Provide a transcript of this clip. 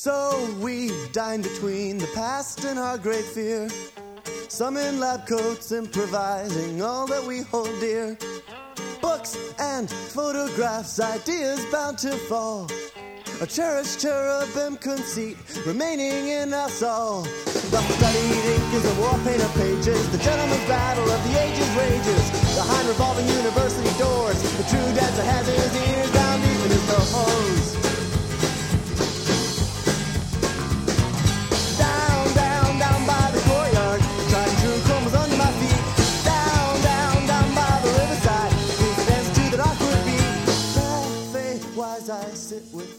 So we dine between the past and our great fear. Some in lab coats improvising all that we hold dear. Books and photographs, ideas bound to fall. A cherished cherubim conceit remaining in us all. The studied ink is a war paint of pages. The gentleman's battle of the ages rages behind revolving university doors. The true dancer has his ears down deep in his nose. Down, down, down by the courtyard, tried and true chrome was under my feet. Down, down, down by the riverside, please dance to that awkward beat. That faith wise I sit with